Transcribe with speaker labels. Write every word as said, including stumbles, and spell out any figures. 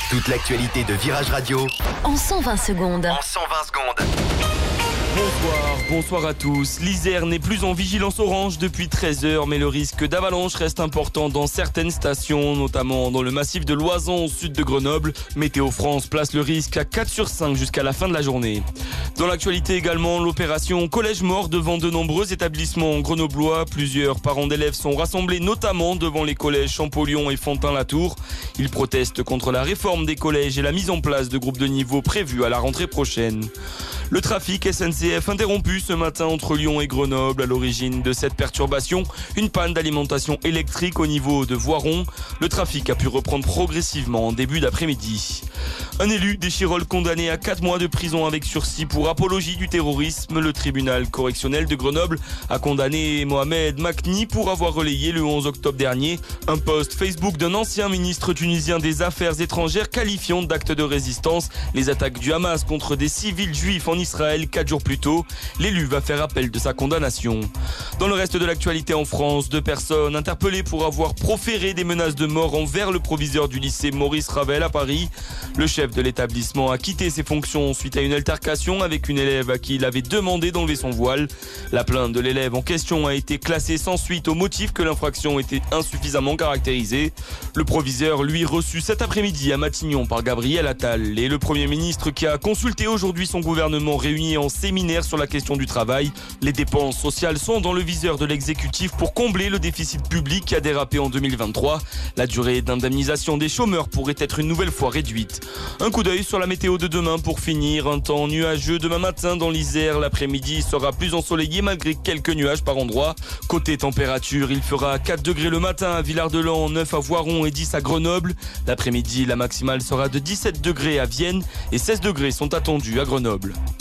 Speaker 1: Toute l'actualité de Virage Radio
Speaker 2: en cent vingt secondes.
Speaker 1: En cent vingt secondes.
Speaker 3: Bonsoir, bonsoir à tous. L'Isère n'est plus en vigilance orange depuis treize heures, mais le risque d'avalanche reste important dans certaines stations, notamment dans le massif de Loizan au sud de Grenoble. Météo France place le risque à quatre sur cinq jusqu'à la fin de la journée. Dans l'actualité également, l'opération Collège mort devant de nombreux établissements grenoblois. Plusieurs parents d'élèves sont rassemblés notamment devant les collèges Champollion et Fontaine-la-Tour. Ils protestent contre la réforme des collèges et la mise en place de groupes de niveau prévus à la rentrée prochaine. Le trafic S N C F interrompu ce matin entre Lyon et Grenoble. À l'origine de cette perturbation, une panne d'alimentation électrique au niveau de Voiron. Le trafic a pu reprendre progressivement en début d'après-midi. Un élu d'Échirolles condamné à quatre mois de prison avec sursis pour apologie du terrorisme. Le tribunal correctionnel de Grenoble a condamné Mohamed Makni pour avoir relayé le onze octobre dernier un post Facebook d'un ancien ministre tunisien des Affaires étrangères qualifiant d'acte de résistance les attaques du Hamas contre des civils juifs en Israël quatre jours plus tôt. L'élu va faire appel de sa condamnation. Dans le reste de l'actualité en France, deux personnes interpellées pour avoir proféré des menaces de mort envers le proviseur du lycée Maurice Ravel à Paris. Le chef de l'établissement a quitté ses fonctions suite à une altercation avec une élève à qui il avait demandé d'enlever son voile. La plainte de l'élève en question a été classée sans suite au motif que l'infraction était insuffisamment caractérisée. Le proviseur, lui, reçu cet après-midi à Matignon par Gabriel Attal. Et le Premier ministre qui a consulté aujourd'hui son gouvernement réuni en séminaire sur la question du travail. Les dépenses sociales sont dans le viseur de l'exécutif pour combler le déficit public qui a dérapé en deux mille vingt-trois. La durée d'indemnisation des chômeurs pourrait être une nouvelle fois réduite. Un coup d'œil sur la météo de demain pour finir. Un temps nuageux demain matin dans l'Isère. L'après-midi sera plus ensoleillé malgré quelques nuages par endroits. Côté température, il fera quatre degrés le matin à Villard-de-Lans, neuf à Voiron et dix à Grenoble. L'après-midi, la maximale sera de dix-sept degrés à Vienne et seize degrés sont attendus à Grenoble.